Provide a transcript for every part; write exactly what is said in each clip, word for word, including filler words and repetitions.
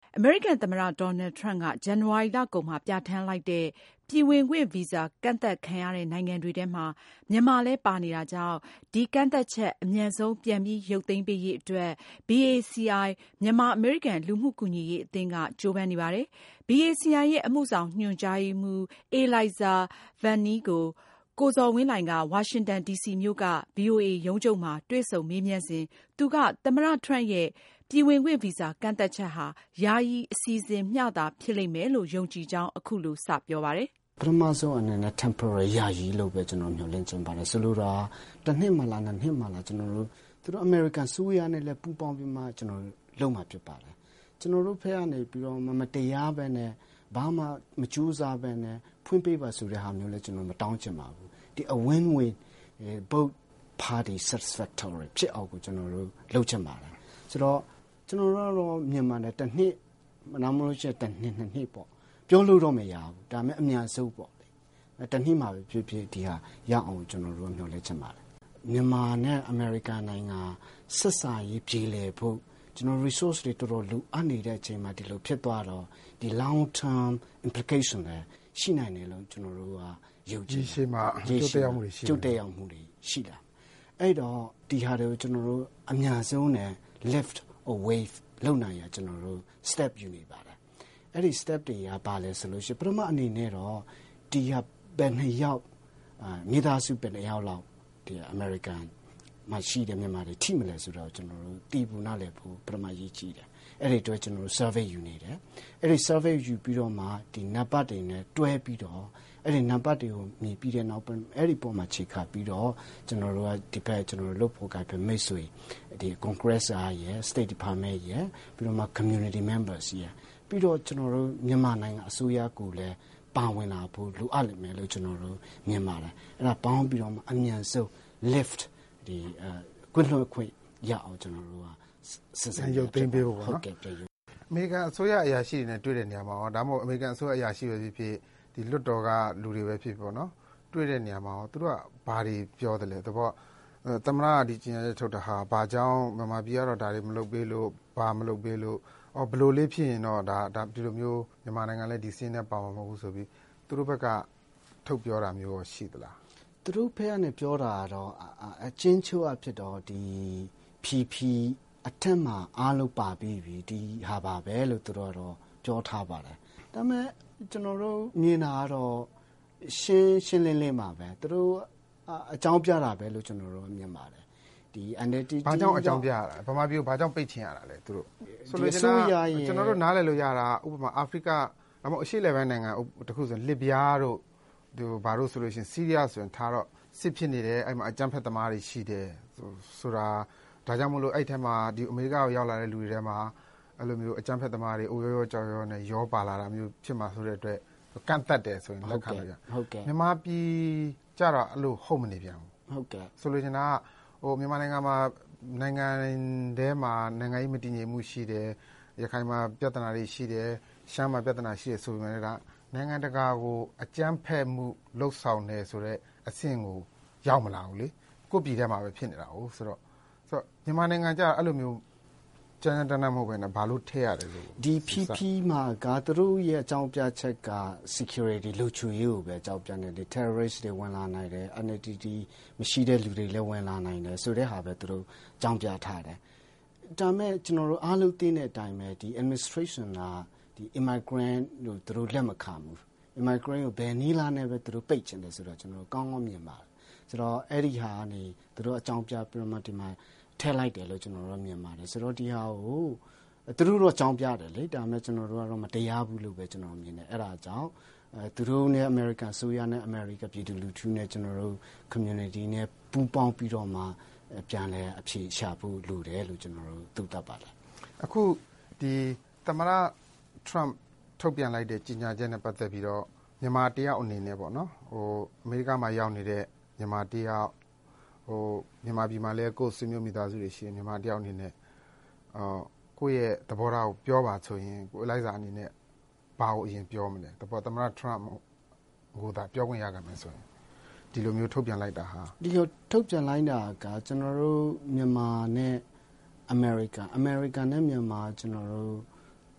အမေရိကန်သမ္မတ Donald Trump က ဇန်နဝါရီလကုန်မှာပြဌာန်းလိုက်တဲ့ ပြည်ဝင်ခွင့်ဗီဇာကန့်သတ်ခံရတဲ့နိုင်ငံတွေထဲမှာ မြန်မာလည်းပါနေတာကြောင့် ဒီကန့်သတ်ချက်အမြန်ဆုံးပြန်ပြီးရုပ်သိမ်းပေးရေးအတွက် ဘီ အေ စီ အိုင် မြန်မာ-အမေရိကန် လူမှုကူညီရေးအသင်းက ကြိုးပမ်းနေပါတယ်။ ဘီ အေ စီ အိုင် ရဲ့ အမှုဆောင်ညွှန်ကြားရေးမှူး Elaisa Vahnie ကို ကိုဇော်ဝင်းလှိုင်က ဝါရှင်တန်ဒီစီမြို့က ဗွီအိုအေရုံးချုပ်မှာတွေ့ဆုံမေးမြန်းစဉ် သူက သမ္မတ Trump ရဲ့ ပြည်ဝင်ခွင့်ဗီဇာကန့်သတ်ချက်ဟာ ယာယီအစီအစဉ်မျှသာဖြစ်လိမ့်မယ်လို့ ယုံကြည်ကြောင်း အခုလို စပြောပါတယ်။ ပထမဆုံးအနေနဲ့ temporary ယာယီလို့ပဲကျွန်တော်မျှော်လင့်ချင်ပါတယ်ဆိုလိုတာတစ်နှစ်မှလားနှစ်နှစ်မှလားကျွန်တော်တို့သူတို့ American ဆိုရနဲ့လည်းပူးပေါင်းပြီးမှကျွန်တော်လုပ်မှာဖြစ်ပါတယ်ကျွန်တော်တို့ဖက်ကနေပြီးတော့မတရားပဲနဲ့ဘာမှမကြိုးစားပဲနဲ့ဖွင့်ပေးပါဆိုတဲ့ဟာမျိုးလည်းကျွန်တော်မတောင်းချင်ပါဘူးဒီ a win win both party satisfactory ဖြစ်အောင်ကိုကျွန်တော်တို့လုပ်ချင်ပါတယ်ဆိုတော့ကျွန်တော်တို့မြန်မာနဲ့တစ်နှစ်နားမလို့ချက်တစ်နှစ်နှစ်နှစ်ပေါ့ပြောလို့တော့မရဘူးဒါပေမဲ့အများဆုံးပေါ့တစ်နှစ်မှာပဲဖြစ်ဖြစ်ဒီဟာရအောင်ကျွန်တော်တို့မျှော်လင့်ချင်ပါတယ်မြန်မာနဲ့အမေရိကန်နိုင်ငံဆက်ဆံရေးပြည်လည်ဖို့ကျွန်တော် resource တွေတော်တော်လိုအပ်နေတဲ့အချိန်မှာဒီလိုဖြစ်သွားတော့ဒီ long term implication လည်းရှိနိုင်တယ်လို့ကျွန်တော်တို့ကယုံကြည်ရှိမှာကျုပ်တက်ရောက်မှုတွေရှိကျုပ်တက်ရောက်မှုတွေရှိလာအဲ့တော့ဒီဟာတွေကိုကျွန်တော်တို့အများဆုံးနဲ့ lift or wave လုပ်နိုင်ရကျွန်တော်တို့ step ယူနေပါတယ်အဲ့ဒီ step တွေကပါလဲဆိုလို့ရှိရင်ပထမအနေနဲ့တော့ဒီဟာဘယ်နှစ်ယောက်အာမိသားစုဘယ်နှစ်ယောက်လောက်ဒီ American မှာရှိတဲ့မြန်မာတွေထိမလဲဆိုတော့ကျွန်တော်တို့တီးပူနာလဲဖို့ပထမရေးကြည့်တယ်အဲ့ဒီအတွက်ကျွန်တော်တို့ survey ယူနေတယ်အဲ့ဒီ survey ယူပြီးတော့မှဒီနံပါတ်တွေနဲ့တွဲပြီးတော့အဲ့ဒီနံပါတ်တွေကိုမြည်ပြီးတဲ့နောက်အဲ့ဒီပုံမှာချိန်ခါပြီးတော့ကျွန်တော်တို့ကဒီဘက်ကျွန်တော်တို့လုပ်ဖို့ကပြမိတ်ဆွေဒီ Congress အားရ State Department ရပြီးတော့မှ community members ရပြီးတော့ကျွန်တော်တို့မြန်မာနိုင်ငံအစိုးရကိုလည်းပါဝင်လာဖို့လိုအပ်လိမ့်မယ်လို့ကျွန်တော်တို့မြင်ပါတယ်အဲ့ဒါပေါင်းပြီးတော့မှအမြန်ဆုံး lift ဒီအဲကွန်းလွှတ်ခွင့်ရအောင်ကျွန်တော်တို့ကစဉ်းစားရုပ်သိမ်းပေးဖို့ပေါ့နော်အမေရိကန်အစိုးရအရာရှိတွေနဲ့တွေ့တဲ့နေရာမှာရောဒါမှမဟုတ်အမေရိကန်အစိုးရအရာရှိတွေဖြစ်ဖြစ်ဒီလွတ်တော်ကလူတွေပဲဖြစ်ပေါ့နော်တွေ့တဲ့နေရာမှာရောသူတို့ကဘာတွေပြောတယ်လဲတဘောသမ္မတကဒီကျင်ရတဲ့ထုတ်တာဟာဘာကြောင့်မြန်မာပြည်ကတော့ဒါတွေမလုပ်ပေးလို့ဘာမလုပ်ပေးလို့အော်ဘလို့လေးဖြစ်ရင်တော့ဒါဒါဒီလိုမျိုးမြန်မာနိုင်ငံလည်းဒီစင်းနဲ့ပါမှာမဟုတ်ဘူးဆိုပြီးသူတို့ဘက်ကထုတ်ပြောတာမျိုးရှိသလားသူတို့ဖက်ကနေပြောတာတော့အချင်းချိုးအဖြစ်တော့ဒီ พี พี အထက်မှာအားလုံးပါပြီးပြီဒီဟာပါပဲလို့သူတို့တော့ပြောထားပါတယ်ဒါပေမဲ့ကျွန်တော်တို့မြင်တာကတော့ရှင်းရှင်းလင်းလင်းပါပဲသူတို့အကြောင်းပြတာပဲလို့ကျွန်တော်တို့မြင်ပါတယ်ဒီ entity ဘာကြောင့်အကြောင်းပြရတာဗမာပြည်ကိုဘာကြောင့်ပိတ်ချင်ရတာလဲသူတို့ဆိုလို့ကျွန်တော်တို့နားလည်လို့ရတာဥပမာအာဖရိကဒါမှမဟုတ်အရှေ့လက်ပိုင်းနိုင်ငံတခုဆိုလစ်ဗျားတို့ဒီဘာလို့ဆိုလို့ရှိရင်ဆီးရီးယားဆိုရင်ထားတော့စစ်ဖြစ်နေတယ်အဲ့မှာအကြမ်းဖက်သမားတွေရှိတယ်ဆိုတာဒါကြောင့်မလို့အဲ့ထက်မှာဒီအမေရိကကိုရောက်လာတဲ့လူတွေထဲမှာအဲ့လိုမျိုးအကြမ်းဖက်သမားတွေအိုရောရောကြောက်ရောနဲ့ရောပါလာတာမျိုးဖြစ်မှာဆိုတဲ့အတွက်ကန့်တက်တယ်ဆိုရင်လက်ခံလို့ရဟုတ်ကဲ့မြန်မာပြည်ကြတော့အဲ့လိုဟုတ်မနေပြန်ဘူးဟုတ်ကဲ့ဆိုလို့ချင်တာကဟိုမြန်မာနိုင်ငံမှာနိုင်ငံထဲမှာနိုင်ငံရေးမတည်ငြိမ်မှုရှိတယ်ရခိုင်မှာပြဿနာတွေရှိတယ်ရှမ်းမှာပြဿနာရှိတယ်ဆိုပေမဲ့ကနိုင်ငံတကာကိုအကြမ်းဖက်မှုလှုပ်ဆောင်နေဆိုတဲ့အဆင့်ကိုရောက်မလာဘူးလေကိုယ့်ပြည်ထဲမှာပဲဖြစ်နေတာဟုတ်ဆိုတော့ဆိုတော့မြန်မာနိုင်ငံကျအဲ့လိုမျိုးကျန်တဲ့တန်းမဟုတ်ပဲနဲ့ဘာလို့ထည့်ရတယ်လို့ဒီ พี พี မှာကသူတို့ရဲ့အကြောင်းပြချက်က security လုံခြုံရေးကိုပဲအကြောင်းပြနေတယ် terrorist တွေဝင်လာနိုင်တယ် entity မရှိတဲ့လူတွေလည်းဝင်လာနိုင်တယ်ဆိုတဲ့ဟာပဲသူတို့အကြောင်းပြထားတယ်ဒါမဲ့ကျွန်တော်တို့အားလုံးသိတဲ့အတိုင်းပဲဒီ administration ကဒီ immigrant တို့သူတို့လက်မခံဘူး immigrant ကိုဘယ်နည်းလားနဲ့ပဲသူတို့ပိတ်ချင်တယ်ဆိုတော့ကျွန်တော်ကောင်းကောင်းမြင်ပါတယ်ဆိုတော့အဲ့ဒီဟာကနေသူတို့အကြောင်းပြပြမှဒီမှာထည့်လိုက်တယ်လို့ကျွန်တော်တို့မြင်ပါတယ်ဆိုတော့ဒီဟာကိုသူတို့တော့အကြောင်းပြတယ်လေဒါပေမဲ့ကျွန်တော်တို့ကတော့မတရားဘူးလို့ပဲကျွန်တော်မြင်တယ်အဲ့ဒါကြောင့်အဲသူတို့နဲ့ American ဆိုရနဲ့ America ပြည်သူလူထုနဲ့ကျွန်တော်တို့ community နဲ့ပူးပေါင်းပြီးတော့မှပြန်လဲအဖြေရှာဖို့လိုတယ်လို့ကျွန်တော်တို့သုံးသပ်ပါတယ်အခုဒီသမ္မတ Trump ထုတ်ပြန်လိုက်တဲ့ကြေညာချက်နဲ့ပတ်သက်ပြီးတော့မြန်မာတယောက်အနေနဲ့ပေါ့နော်ဟိုအမေရိကမှာရောက်နေတဲ့မြန်မာတယောက်ဟိုမြန်မာပြည်မှာလည်းကိုယ်ဆွေမျိုးမိသားစုတွေရှိရင်မြန်မာတယောက်အနေနဲ့အော်ကိုယ့်ရဲ့သဘောထားကိုပြောပါဆိုရင်ကိုလိုက်စာအနေနဲ့ဘာကိုအရင်ပြောမလဲတပေါ်သမ္မတ Trump ကိုသာပြောခွင့်ရကြမယ်ဆိုရင်ဒီလိုမျိုးထုတ်ပြန်လိုက်တာဟာဒီလိုထုတ်ပြန်လိုက်တာကကျွန်တော်တို့မြန်မာနဲ့ America America နဲ့မြန်မာကျွန်တော်တို့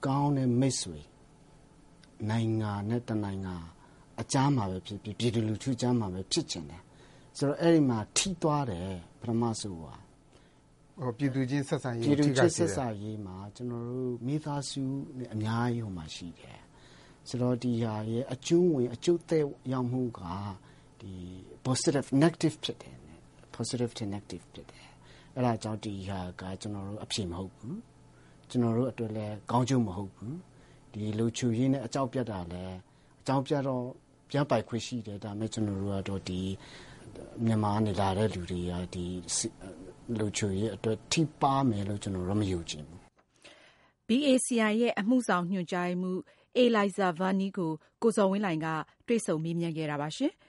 ကောင်းတဲ့မိတ်ဆွေနိုင်ငံနဲ့တနိုင်ငံအကြားမှာပဲဖြစ်ဖြစ်ပြည်သူလူထုကြားမှာပဲဖြစ်ချင်တယ်ဆိုတော့အဲ့ဒီမှာထိသွားတယ်ပထမဆုံးကဟိုပြည်သူချင်းဆက်ဆံရေးပြည်သူချင်းဆက်ဆံရေးမှာကျွန်တော်တို့မိသားစုနဲ့အများကြီးဟိုမှာရှိတယ်ဆိုတော့ဒီဟာရဲ့အကျိုးဝင်အကျိုးသက်ရောက်မှုကဒီ positive negative ဖြစ်တယ် positive to negative ဖြစ်တယ်အဲ့ဒါကြောင့်ဒီဟာကကျွန်တော်တို့အဖြစ်မဟုတ်ဘူးကျွန်တော်တို့အတွက်လည်းကောင်းကျိုးမဟုတ်ဘူးဒီလူချူရင်းနဲ့အကြောက်ပြတ်တာလည်းအကြောက်ပြတ်တော့ပြန်ပိုက်ခွင့်ရှိတယ်ဒါပေမဲ့ကျွန်တော်တို့ကတော့ဒီမြန်မာနေလာတဲ့လူတွေကဒီလူချူရင်းအတွက်ထိပါမယ်လို့ကျွန်တော်တို့မယုံကြည်ဘူး B A C I ရဲ့အမှုဆောင်ညွှန်ကြားမှု Eliza Vani ကိုကိုဇော်ဝင်းလှိုင်ကတွေ့ဆုံမေးမြန်းခဲ့တာပါရှင်။